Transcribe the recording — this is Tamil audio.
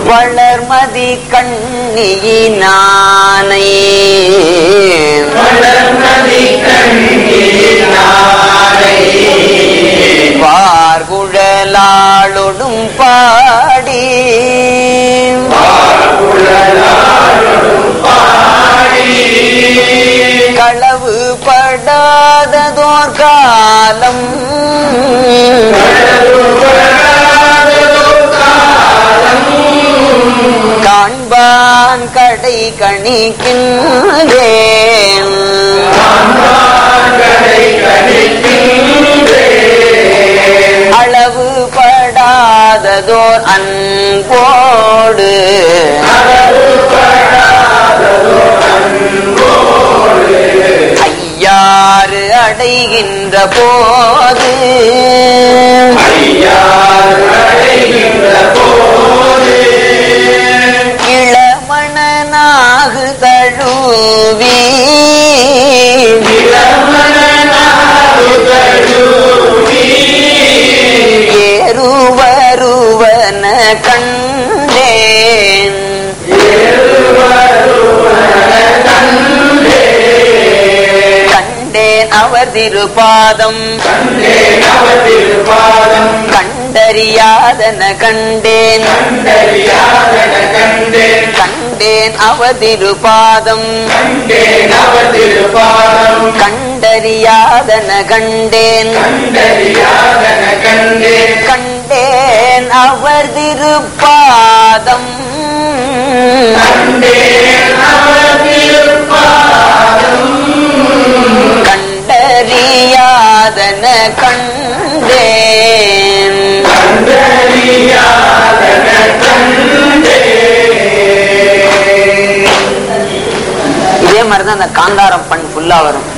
வளர்மதி கண்ணியினானை பார்குழலாளொடும் பாடி களவு படாததோர் காலம் காண்பான் கடை கணிக்கின்றேன் அளவு படாததோர் அன்போடு ஐயாறு அடைகின்ற போது இளமணனாகு தழுவி ஏறுவருவன கண்டேன் கண்டேன் அவர் திருபாதம் கண்டறியாதன கண்டேன் கண்டேன் அவர் திருபாதம் கண்டறியாதன கண்டேன் கண்டேன் அவர் திருபாதம் கண்டறியாதன கண்டேன் இதே மாதிரிதான் அந்த காந்தாரம் பண் ஃபுல்லா வரும்.